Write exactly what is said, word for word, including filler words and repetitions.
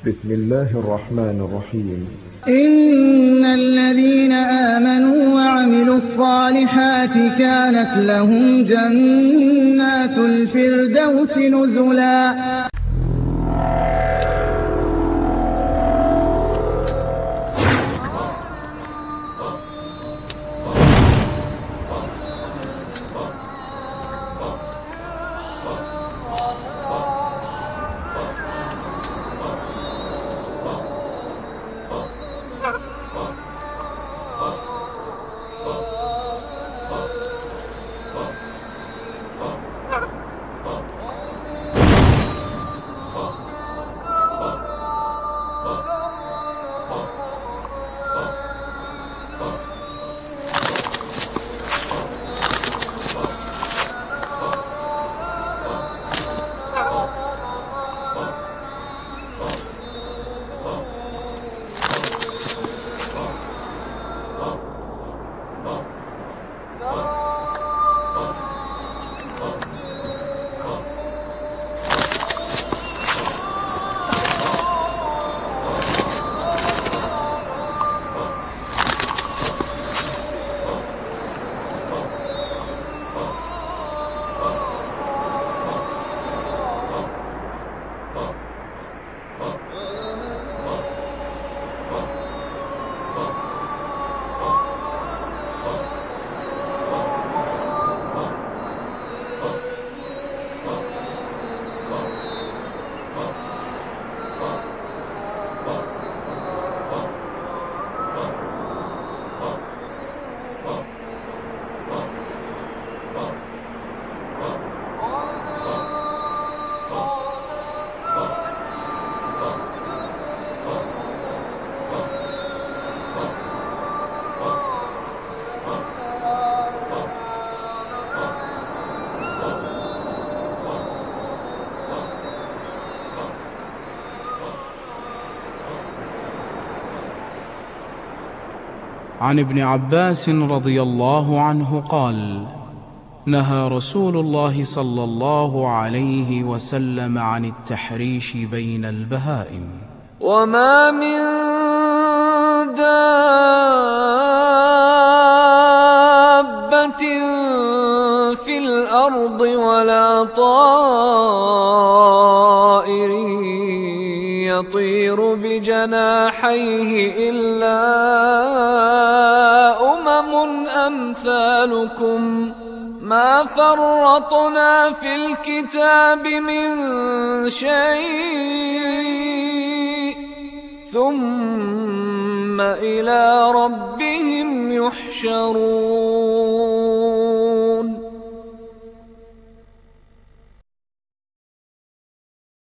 بسم الله الرحمن الرحيم. إن الذين آمنوا وعملوا الصالحات كانت لهم جنات الفردوس نزلا. عن ابن عباس رضي الله عنه قال: نهى رسول الله صلى الله عليه وسلم عن التحريش بين البهائم. وما من دابة في الأرض ولا طائر يطير بجناحيه إلا أمم أمثالكم ما فرطنا في الكتاب من شيء ثم إلى ربهم يحشرون.